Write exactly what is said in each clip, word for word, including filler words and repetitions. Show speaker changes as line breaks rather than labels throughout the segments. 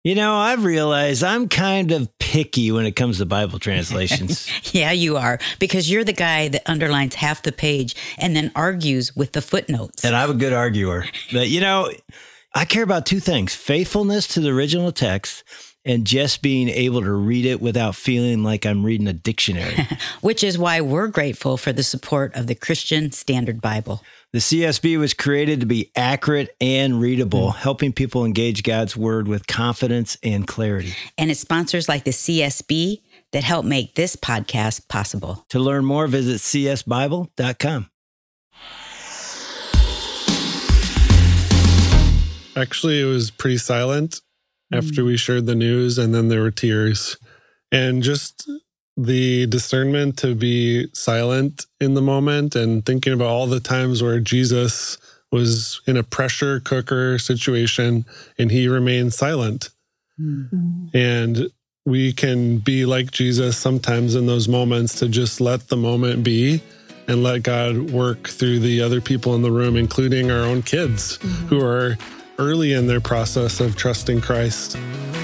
You know, I've realized I'm kind of picky when it comes to Bible translations.
Yeah, you are, because you're the guy that underlines half the page and then argues with the footnotes.
And I'm a good arguer. But, you know, I care about two things: faithfulness to the original text and just being able to read it without feeling like I'm reading a dictionary.
Which is why we're grateful for the support of the Christian Standard Bible.
The C S B was created to be accurate and readable, mm. helping people engage God's word with confidence and clarity.
And it's sponsors like the C S B that help make this podcast possible.
To learn more, visit c s bible dot com.
Actually, it was pretty silent mm. after we shared the news, and then there were tears. And just the discernment to be silent in the moment and thinking about all the times where Jesus was in a pressure cooker situation and he remained silent. Mm-hmm. And we can be like Jesus sometimes in those moments, to just let the moment be and let God work through the other people in the room, including our own kids mm-hmm. who are early in their process of trusting Christ.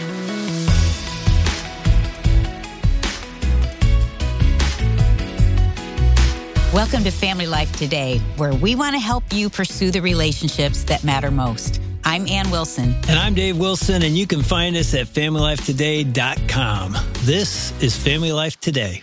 Welcome to Family Life Today, where we want to help you pursue the relationships that matter most. I'm Ann Wilson.
And I'm Dave Wilson, and you can find us at family life today dot com. This is Family Life Today.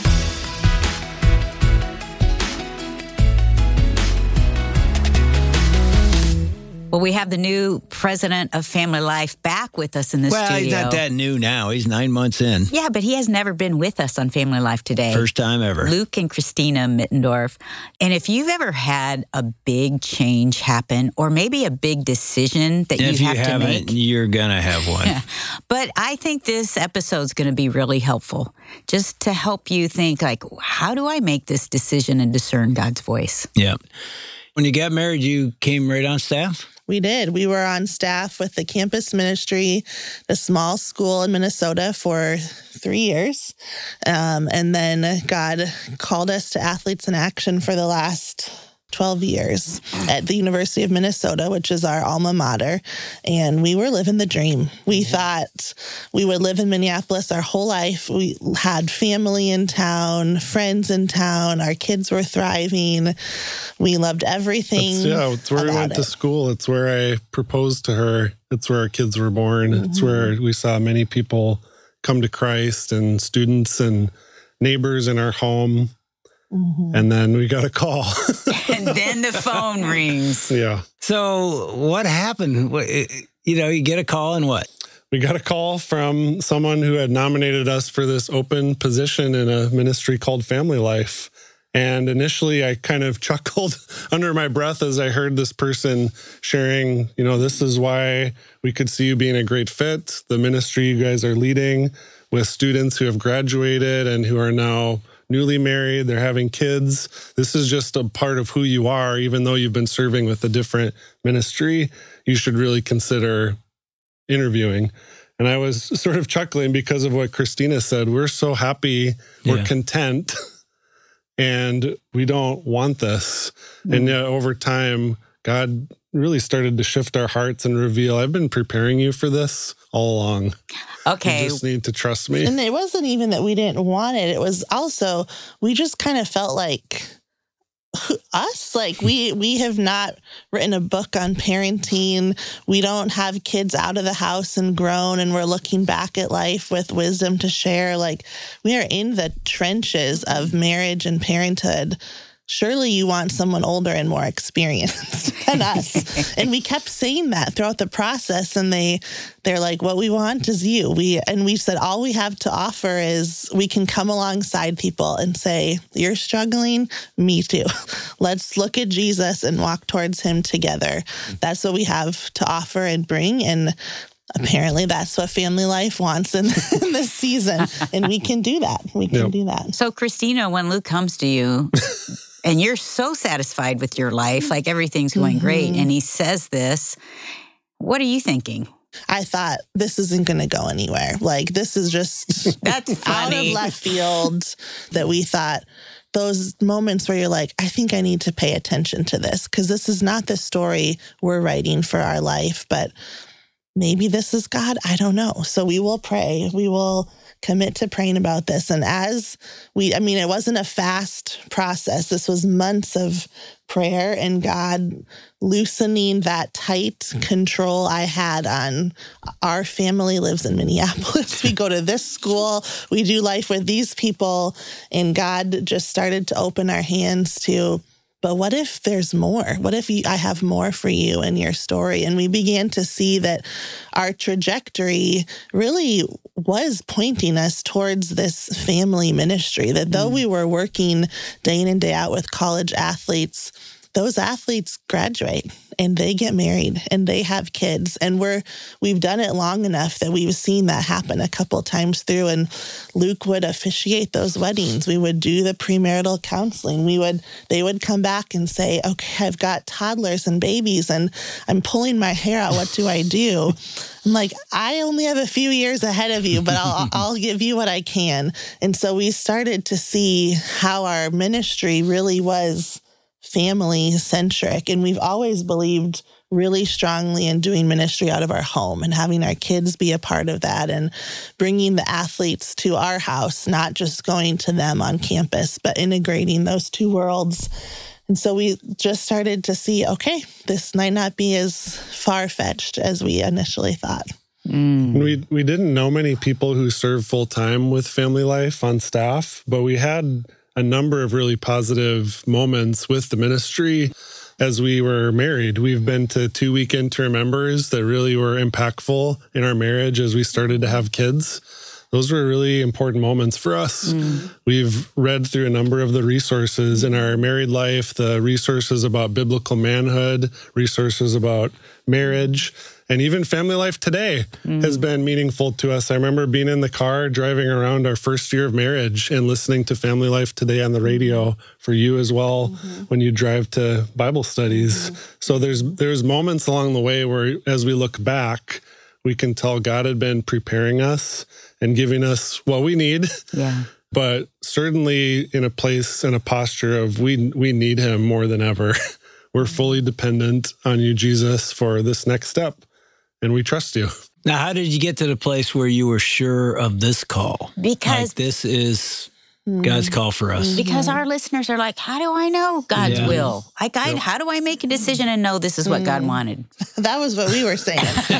Well, we have the new president of Family Life back with us in the
well,
studio.
Well, he's not that new now. He's nine months in.
Yeah, but he has never been with us on Family Life Today.
First time ever.
Luke and Christina Mittendorf. And if you've ever had a big change happen, or maybe a big decision that
if
you
you
have to make.
You're going to have one.
Yeah. But I think this episode is going to be really helpful, just to help you think, like, how do I make this decision and discern God's voice?
Yeah. When you got married, you came right on staff?
We did. We were on staff with the campus ministry, the small school in Minnesota, for three years. Um, and then God called us to Athletes in Action for the last twelve years at the University of Minnesota, which is our alma mater. And we were living the dream. We yeah. thought we would live in Minneapolis our whole life. We had family in town, friends in town. Our kids were thriving. We loved everything.
It's, yeah, it's where we went
it.
to school. It's where I proposed to her. It's where our kids were born. Mm-hmm. It's where we saw many people come to Christ, and students and neighbors in our home. Mm-hmm. And then we got a call.
And then the phone rings.
Yeah.
So what happened? You know, you get a call and what?
We got a call from someone who had nominated us for this open position in a ministry called Family Life. And initially I kind of chuckled under my breath as I heard this person sharing, you know, this is why we could see you being a great fit. The ministry you guys are leading with students who have graduated and who are now newly married, they're having kids. This is just a part of who you are. Even though you've been serving with a different ministry, you should really consider interviewing. And I was sort of chuckling because of what Christina said. We're so happy, we're yeah. content, and we don't want this. Mm. And yet over time, God really started to shift our hearts and reveal, I've been preparing you for this all along.
Okay.
You just need to trust me.
And it wasn't even that we didn't want it. It was also, we just kind of felt like us, like we, we have not written a book on parenting. We don't have kids out of the house and grown, and we're looking back at life with wisdom to share. Like, we are in the trenches of marriage and parenthood. Surely you want someone older and more experienced than us. And we kept saying that throughout the process. And they, they're like, what we want is you. We, and we said, all we have to offer is we can come alongside people and say, you're struggling, me too. Let's look at Jesus and walk towards him together. That's what we have to offer and bring. And apparently that's what Family Life wants in, in this season. And we can do that. We can yep. do that.
So Christina, when Luke comes to you, and you're so satisfied with your life, like everything's going mm-hmm. great, and he says this, what are you thinking?
I thought, this isn't going to go anywhere. Like, this is just
That's funny.
Out of left field, that we thought, those moments where you're like, I think I need to pay attention to this, because this is not the story we're writing for our life. But maybe this is God. I don't know. So we will pray. We will commit to praying about this. And as we, I mean, it wasn't a fast process. This was months of prayer and God loosening that tight control I had on our family lives in Minneapolis. We go to this school, we do life with these people, and God just started to open our hands to, but what if there's more? What if you, I have more for you in your story? And we began to see that our trajectory really was pointing us towards this family ministry, that though mm. we were working day in and day out with college athletes, those athletes graduate and they get married and they have kids. And we're, we've done it long enough that we've seen that happen a couple of times through. And Luke would officiate those weddings. We would do the premarital counseling. We would, they would come back and say, okay, I've got toddlers and babies and I'm pulling my hair out. What do I do? I'm like, I only have a few years ahead of you, but I'll, I'll give you what I can. And so we started to see how our ministry really was family centric. And we've always believed really strongly in doing ministry out of our home and having our kids be a part of that and bringing the athletes to our house, not just going to them on campus, but integrating those two worlds. And so we just started to see, okay, this might not be as far-fetched as we initially thought.
Mm. We we didn't know many people who serve full-time with Family Life on staff, but we had a number of really positive moments with the ministry as we were married. We've been to two weekend to remembers that really were impactful in our marriage as we started to have kids. Those were really important moments for us. Mm. We've read through a number of the resources in our married life, the resources about biblical manhood, resources about marriage, and even Family Life Today mm. has been meaningful to us. I remember being in the car driving around our first year of marriage and listening to Family Life Today on the radio, for you as well, mm-hmm. when you drive to Bible studies. Mm-hmm. So there's there's moments along the way where as we look back, we can tell God had been preparing us and giving us what we need. Yeah. But certainly in a place and a posture of we we need him more than ever. We're fully dependent on you, Jesus, for this next step. And we trust you.
Now, how did you get to the place where you were sure of this call?
Because
like, this is God's call for us.
Because our listeners are like, how do I know God's yeah. will? Like, I, yep. how do I make a decision and know this is what mm. God wanted?
That was what we were saying.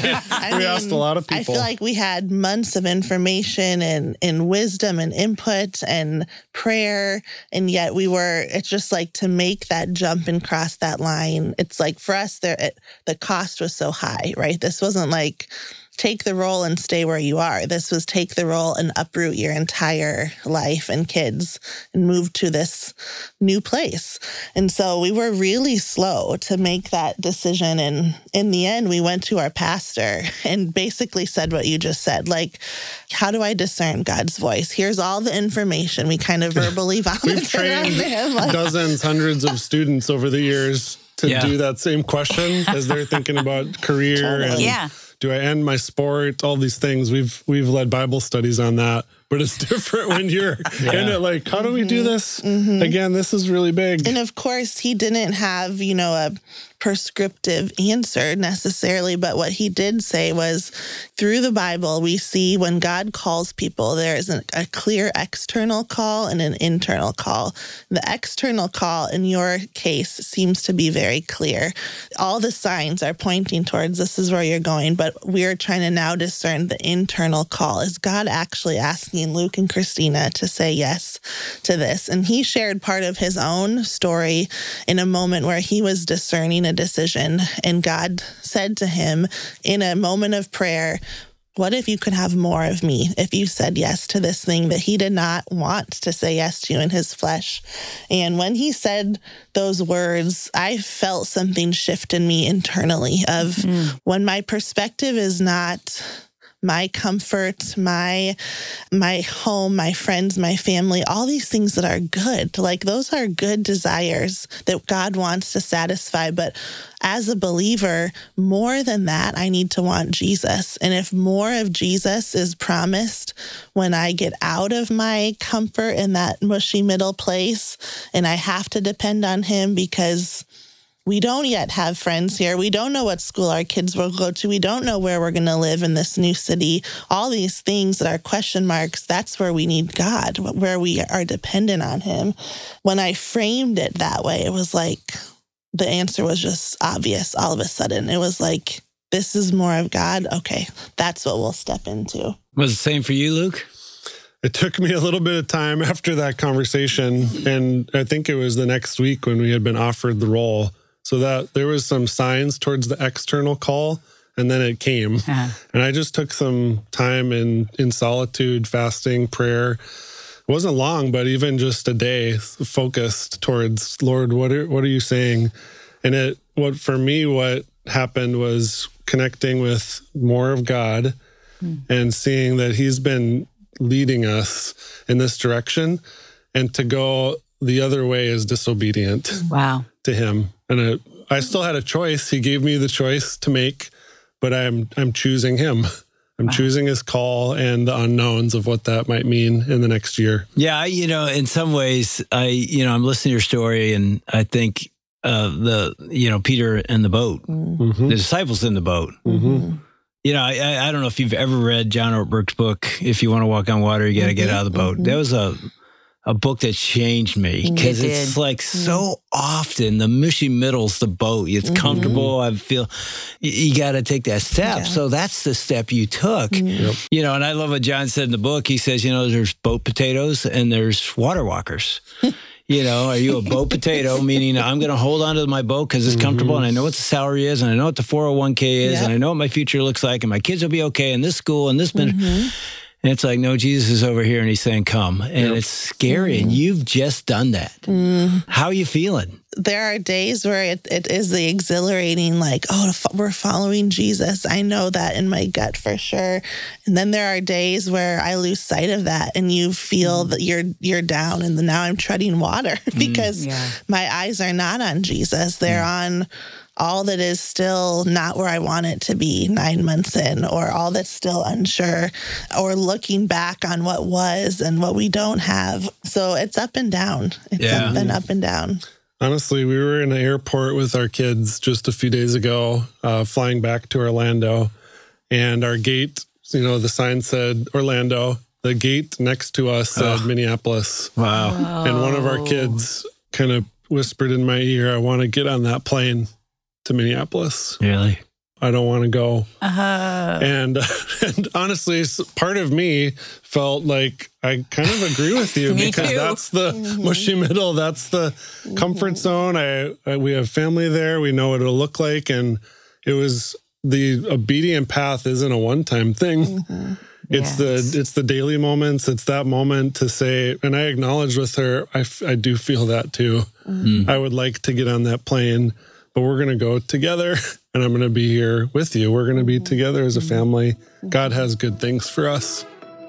I
we
mean,
asked a lot of people.
I feel like we had months of information and, and wisdom and input and prayer. And yet we were, it's just like to make that jump and cross that line. It's like for us, there it, the cost was so high, right? This wasn't like, take the role and stay where you are. This was take the role and uproot your entire life and kids and move to this new place. And so we were really slow to make that decision. And in the end, we went to our pastor and basically said what you just said. Like, how do I discern God's voice? Here's all the information. We kind of verbally volunteered.
We've trained like, dozens, hundreds of students over the years to yeah. do that same question as they're thinking about career totally. and yeah. do I end my sport? All these things. We've we've led Bible studies on that, but it's different when you're yeah. in it. Like, how do we do this? Mm-hmm. Again, this is really big.
And of course, he didn't have, you know, a prescriptive answer necessarily, but what he did say was through the Bible, we see when God calls people, there is a, a clear external call and an internal call. The external call in your case seems to be very clear. All the signs are pointing towards this is where you're going, but we're trying to now discern the internal call. Is God actually asking Luke and Christina to say yes to this? And he shared part of his own story in a moment where he was discerning a decision, and God said to him in a moment of prayer, what if you could have more of me if you said yes to this thing that he did not want to say yes to in his flesh? And when he said those words, I felt something shift in me internally of mm. when my perspective is not my comfort, my my home, my friends, my family, all these things that are good. Like those are good desires that God wants to satisfy. But as a believer, more than that, I need to want Jesus. And if more of Jesus is promised when I get out of my comfort in that mushy middle place and I have to depend on him because we don't yet have friends here. We don't know what school our kids will go to. We don't know where we're going to live in this new city. All these things that are question marks, that's where we need God, where we are dependent on him. When I framed it that way, it was like the answer was just obvious all of a sudden. It was like, this is more of God. Okay, that's what we'll step into.
Was it the same for you, Luke?
It took me a little bit of time after that conversation, and I think it was the next week when we had been offered the role. So that there was some signs towards the external call, and then it came. Uh-huh. And I just took some time in, in solitude, fasting, prayer. It wasn't long, but even just a day focused towards, Lord, what are, what are you saying? And it, what for me, what happened was connecting with more of God mm. and seeing that he's been leading us in this direction, and to go the other way is disobedient.
Wow.
To him. And it, I still had a choice. He gave me the choice to make, but I'm I'm choosing him. I'm wow. choosing his call and the unknowns of what that might mean in the next year.
Yeah, you know, in some ways, I, you know, I'm listening to your story, and I think uh, the, you know, Peter in the boat, mm-hmm. the disciples in the boat. Mm-hmm. You know, I, I don't know if you've ever read John Ortberg's book, If You Want to Walk on Water, You Got to mm-hmm. Get Out of the Boat. Mm-hmm. That was a a book that changed me, because it it's like mm-hmm. so often the mushy middle's the boat. It's mm-hmm. comfortable. I feel you, you got to take that step. Yeah. So that's the step you took. Mm-hmm. Yep. You know, and I love what John said in the book. He says, you know, there's boat potatoes and there's water walkers. You know, are you a boat potato, meaning I'm going to hold on to my boat because it's mm-hmm. comfortable, and I know what the salary is, and I know what the four oh one k is, yep. and I know what my future looks like, and my kids will be okay in this school and this. Mm-hmm. And it's like, no, Jesus is over here, and he's saying, come. And yep. it's scary, mm. and you've just done that. Mm. How are you feeling?
There are days where it, it is the exhilarating, like, oh, we're following Jesus. I know that in my gut for sure. And then there are days where I lose sight of that, and you feel mm. that you're you're down, and now I'm treading water because mm. yeah. my eyes are not on Jesus. They're mm. on all that is still not where I want it to be nine months in, or all that's still unsure, or looking back on what was and what we don't have. So it's up and down. It's yeah. up and up and down.
Honestly, we were in the airport with our kids just a few days ago, uh, flying back to Orlando, and our gate, you know, the sign said Orlando. The gate next to us said oh. Minneapolis.
Wow.
Oh. And one of our kids kind of whispered in my ear, I want to get on that plane to Minneapolis.
Really?
I don't want to go.
Uh-huh.
And, and honestly, part of me felt like I kind of agree with you because
too.
that's the mm-hmm. mushy middle. That's the mm-hmm. comfort zone. I, I we have family there. We know what it'll look like. And it was the obedient path isn't a one-time thing. Mm-hmm. It's yes. the it's the daily moments. It's that moment to say, and I acknowledge with her, I, I do feel that too. Mm-hmm. I would like to get on that plane, but we're going to go together, and I'm going to be here with you. We're going to be together as a family. God has good things for us.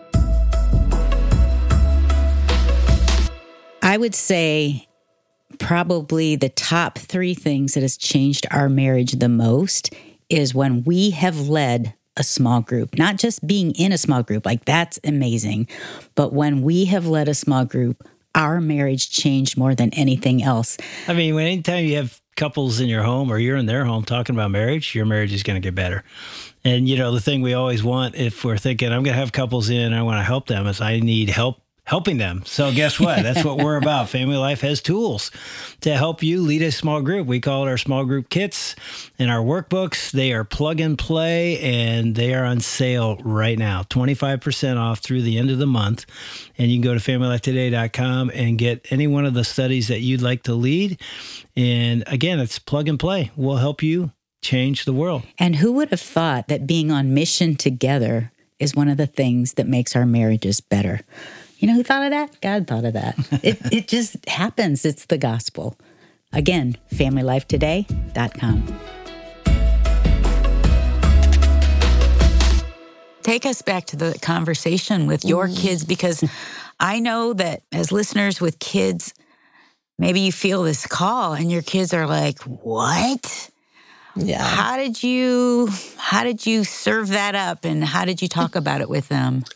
I would say probably the top three things that has changed our marriage the most is when we have led a small group, not just being in a small group, like that's amazing, but when we have led a small group, our marriage changed more than anything else.
I mean, when anytime you have couples in your home or you're in their home talking about marriage, your marriage is going to get better. And, you know, the thing we always want, if we're thinking, I'm going to have couples in, I want to help them, is I need help helping them. So guess what? That's what we're about. Family Life has tools to help you lead a small group. We call it our small group kits and our workbooks. They are plug and play, and they are on sale right now, twenty-five percent off through the end of the month. And you can go to family life today dot com and get any one of the studies that you'd like to lead. And again, it's plug and play. We'll help you change the world.
And who would have thought that being on mission together is one of the things that makes our marriages better? You know who thought of that? God thought of that. It it just happens. It's the gospel. Again, family life today dot com. Take us back to the conversation with your mm. kids, because I know that as listeners with kids, maybe you feel this call and your kids are like, what? Yeah. How did you how did you serve that up, and how did you talk about it with them?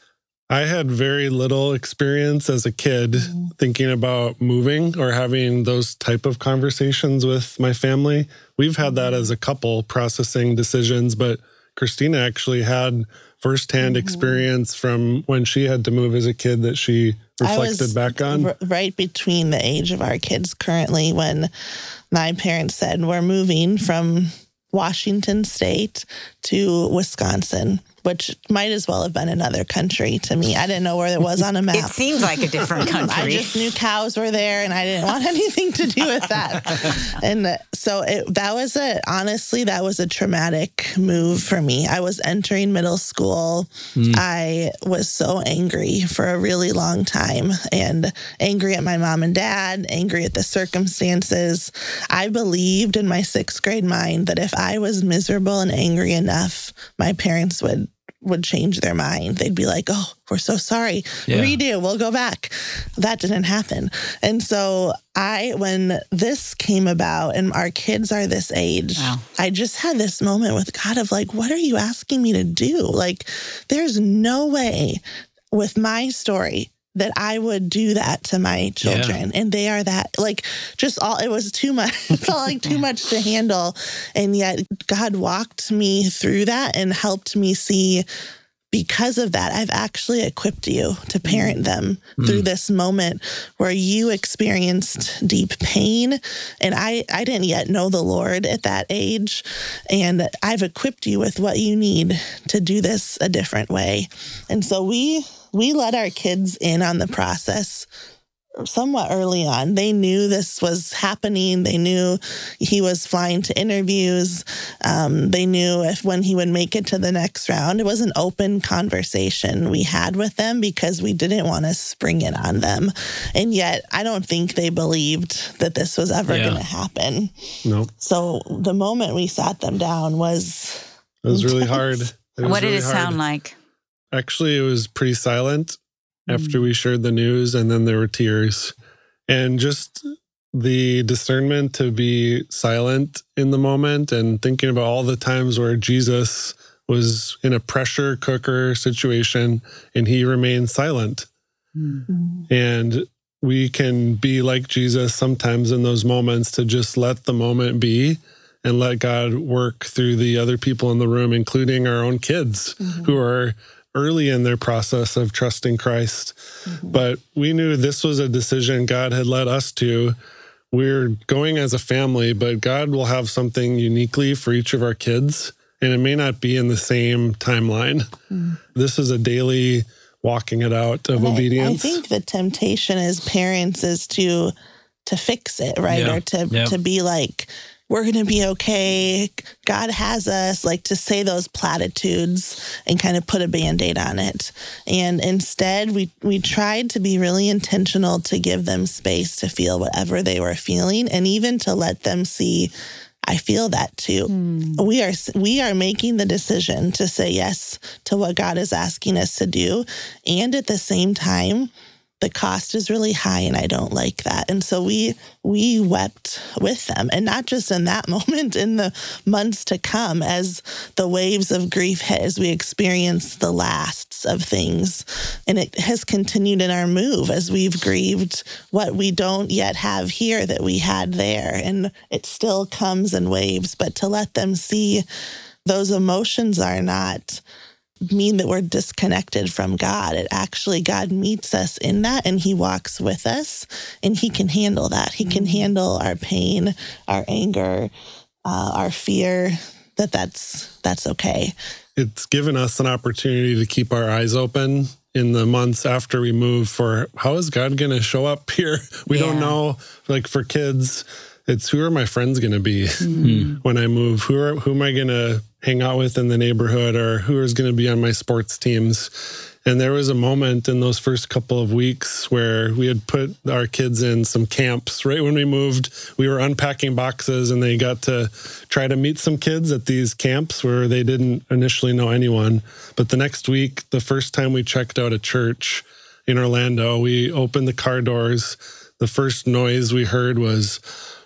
I had very little experience as a kid mm-hmm. thinking about moving or having those type of conversations with my family. We've had that as a couple processing decisions, but Christina actually had firsthand mm-hmm. experience from when she had to move as a kid that she reflected back on.
R- right between the age of our kids currently when my parents said we're moving from Washington State to Wisconsin, which might as well have been another country to me. I didn't know where it was on a map.
It seems like a different country.
I just knew cows were there, and I didn't want anything to do with that. And so it, that was a, honestly, that was a traumatic move for me. I was entering middle school. Mm. I was so angry for a really long time, and angry at my mom and dad, angry at the circumstances. I believed in my sixth grade mind that if I was miserable and angry enough, my parents would would change their mind. They'd be like, oh, we're so sorry. Yeah. Redo, we'll go back. That didn't happen. And so I, when this came about and our kids are this age, wow. I just had this moment with God of like, what are you asking me to do? Like, there's no way with my story that I would do that to my children. Yeah. And they are that, like, just all, it was too much. It felt like too much to handle. And yet God walked me through that and helped me see, because of that, I've actually equipped you to parent them mm. through this moment where you experienced deep pain. And I, I didn't yet know the Lord at that age. And I've equipped you with what you need to do this a different way. And so we, we let our kids in on the process somewhat early on. They knew this was happening. They knew he was flying to interviews. Um, they knew if when he would make it to the next round. It was an open conversation we had with them because we didn't want to spring it on them. And yet, I don't think they believed that this was ever yeah. going to happen.
No.
So the moment we sat them down was
It was really hard. It was
what did
really
it
hard.
sound like?
Actually, it was pretty silent after we shared the news, and then there were tears. And just the discernment to be silent in the moment and thinking about all the times where Jesus was in a pressure cooker situation and he remained silent. Mm-hmm. And we can be like Jesus sometimes in those moments to just let the moment be and let God work through the other people in the room, including our own kids mm-hmm. who are early in their process of trusting Christ. Mm-hmm. But we knew this was a decision God had led us to. We're going as a family, but God will have something uniquely for each of our kids, and it may not be in the same timeline. Mm-hmm. This is a daily walking it out of
and
obedience.
I, I think the temptation as parents is to to fix it, right? Yeah. Or to, yeah. to be like, we're going to be okay. God has us, like to say those platitudes and kind of put a Band-Aid on it. And instead, we, we tried to be really intentional to give them space to feel whatever they were feeling and even to let them see, I feel that too. Mm. We are we are making the decision to say yes to what God is asking us to do. And at the same time, the cost is really high and I don't like that. And so we we wept with them, and not just in that moment, in the months to come as the waves of grief hit, as we experience the lasts of things. And it has continued in our move as we've grieved what we don't yet have here that we had there. And it still comes in waves, but to let them see those emotions are not mean that we're disconnected from God. It actually, God meets us in that and he walks with us and he can handle that. He can handle our pain, our anger, uh, our fear, that that's, that's okay.
It's given us an opportunity to keep our eyes open in the months after we move for how is God going to show up here? We yeah. don't know. Like for kids, it's who are my friends going to be mm-hmm. when I move? Who are, who am I going to hang out with in the neighborhood, or who is going to be on my sports teams? And there was a moment in those first couple of weeks where we had put our kids in some camps. Right when we moved, we were unpacking boxes and they got to try to meet some kids at these camps where they didn't initially know anyone. But the next week, the first time we checked out a church in Orlando, we opened the car doors. The first noise we heard was,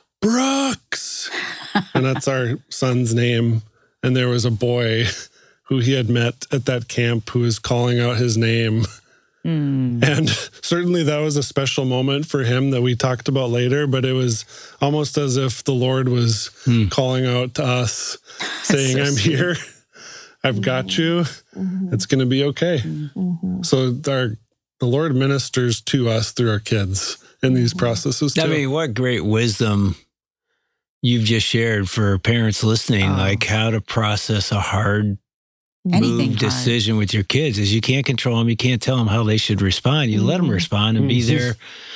Brooks! And that's our son's name. And there was a boy who he had met at that camp who was calling out his name
Mm.
And certainly that was a special moment for him that we talked about later, but it was almost as if the Lord was mm. calling out to us, saying, so I'm sweet. Here. I've got you. Mm-hmm. It's going to be okay. Mm-hmm. So our, the Lord ministers to us through our kids in these processes too.
I mean, what great wisdom you've just shared for parents listening, oh. like how to process a hard
Anything
move decision with your kids is you can't control them. You can't tell them how they should respond. You mm-hmm. let them respond and be there,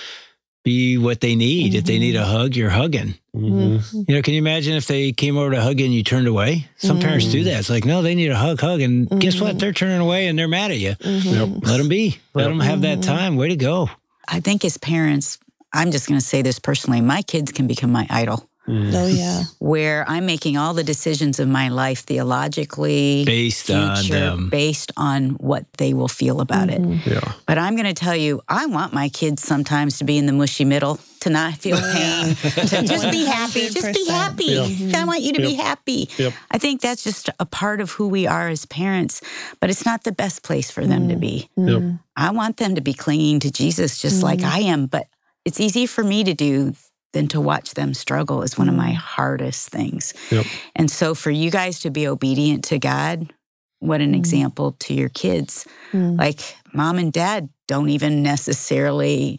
be what they need. Mm-hmm. If they need a hug, you're hugging. Mm-hmm. You know, can you imagine if they came over to hug you and you turned away? Some mm-hmm. parents do that. It's like, no, they need a hug, hug. And mm-hmm. guess what? They're turning away and they're mad at you. Mm-hmm. Yep. Let them be. Let them have that time. Way to go.
I think as parents, I'm just going to say this personally, my kids can become my idol.
Mm. Oh, yeah.
Where I'm making all the decisions of my life theologically,
based future, on them,
based on what they will feel about mm-hmm. it.
Yeah.
But I'm going to tell you, I want my kids sometimes to be in the mushy middle, to not feel pain, to just be happy. Just be happy. Yep. I want you to yep. be happy.
Yep.
I think that's just a part of who we are as parents, but it's not the best place for them mm. to be.
Yep.
I want them to be clinging to Jesus just mm. like I am, but it's easy for me to do than to watch them struggle is one of my hardest things.
Yep.
And so for you guys to be obedient to God, what an mm. example to your kids. Mm. Like mom and dad don't even necessarily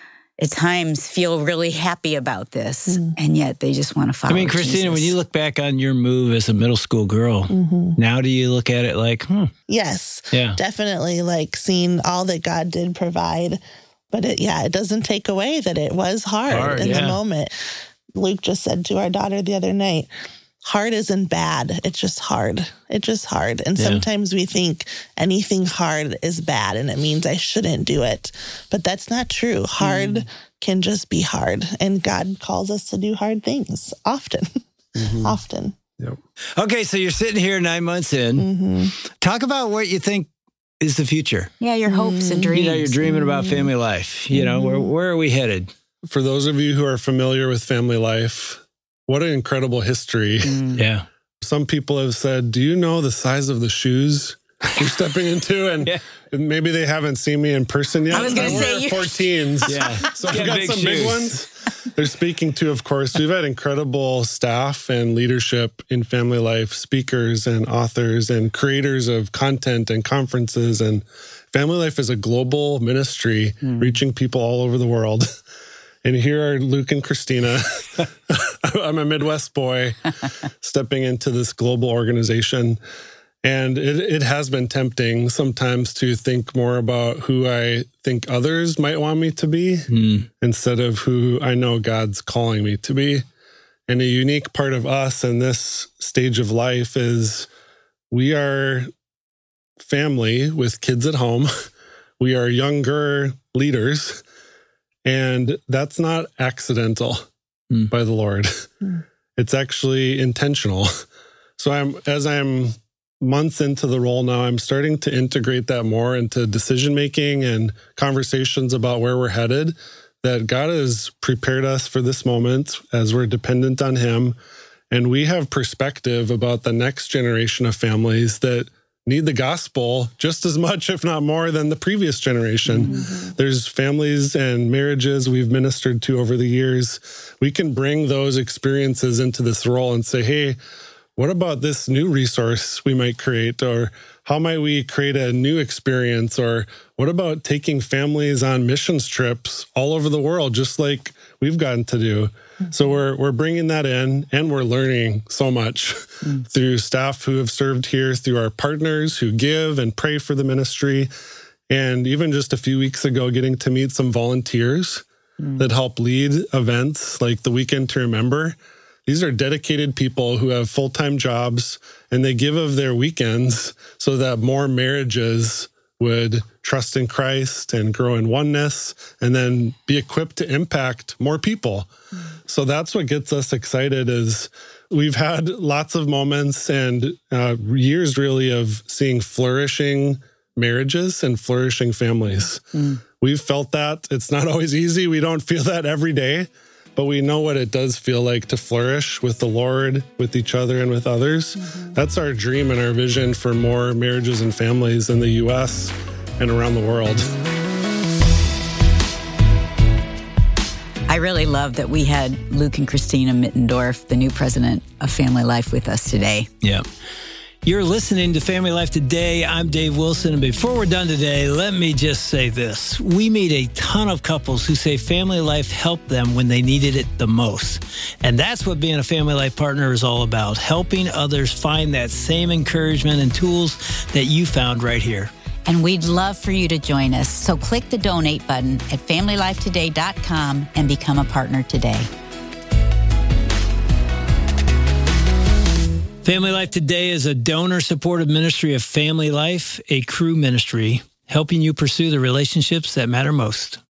at times feel really happy about this. Mm. And yet they just want to follow
I mean, Christina,
Jesus.
When you look back on your move as a middle school girl, mm-hmm. now do you look at it like, hmm.
Yes,
yeah.
definitely like seeing all that God did provide. But it, yeah, it doesn't take away that it was hard, hard in yeah. the moment. Luke just said to our daughter the other night, hard isn't bad. It's just hard. It's just hard. And yeah. sometimes we think anything hard is bad and it means I shouldn't do it. But that's not true. Hard mm. can just be hard. And God calls us to do hard things often, mm-hmm. often.
Yep.
Okay, so you're sitting here nine months in.
Mm-hmm.
Talk about what you think is the future.
Yeah, your hopes and dreams.
You know, you're dreaming about family life. You know, where where are we headed?
For those of you who are familiar with family life, what an incredible history.
Mm. Yeah.
Some people have said, do you know the size of the shoes you're stepping into? And yeah. maybe they haven't seen me in person yet.
I was going to say you.
fourteens.
Yeah.
So I've got
big
some
shoes.
big ones. They're speaking to, of course, we've had incredible staff and leadership in family life, speakers and authors and creators of content and conferences. And family life is a global ministry mm. reaching people all over the world. And here are Luke and Christina. I'm a Midwest boy stepping into this global organization. And it, it has been tempting sometimes to think more about who I think others might want me to be mm. instead of who I know God's calling me to be. And a unique part of us in this stage of life is we are family with kids at home. We are younger leaders. And that's not accidental mm. by the Lord. Mm. It's actually intentional. So I'm as I'm months into the role now, I'm starting to integrate that more into decision-making and conversations about where we're headed, that God has prepared us for this moment as we're dependent on Him. And we have perspective about the next generation of families that need the gospel just as much, if not more, than the previous generation. Mm-hmm. There's families and marriages we've ministered to over the years. We can bring those experiences into this role and say, hey, what about this new resource we might create? Or how might we create a new experience? Or what about taking families on missions trips all over the world, just like we've gotten to do? Mm-hmm. So we're we're bringing that in, and we're learning so much mm-hmm. through staff who have served here, through our partners who give and pray for the ministry. And even just a few weeks ago, getting to meet some volunteers mm-hmm. that help lead events like the Weekend to Remember. These are dedicated people who have full-time jobs, and they give of their weekends so that more marriages would trust in Christ and grow in oneness and then be equipped to impact more people. Mm. So that's what gets us excited is we've had lots of moments and uh, years really of seeing flourishing marriages and flourishing families. Mm. We've felt that. It's not always easy. We don't feel that every day. But we know what it does feel like to flourish with the Lord, with each other, and with others. Mm-hmm. That's our dream and our vision for more marriages and families in the U S and around the world.
I really love that we had Luke and Christina Mittendorf, the new president of Family Life, with us today.
Yeah. You're listening to Family Life Today. I'm Dave Wilson. And before we're done today, let me just say this. We meet a ton of couples who say Family Life helped them when they needed it the most. And that's what being a Family Life partner is all about, helping others find that same encouragement and tools that you found right here.
And we'd love for you to join us. So click the donate button at family life today dot com and become a partner today.
Family Life Today is a donor-supported ministry of Family Life, a Cru ministry, helping you pursue the relationships that matter most.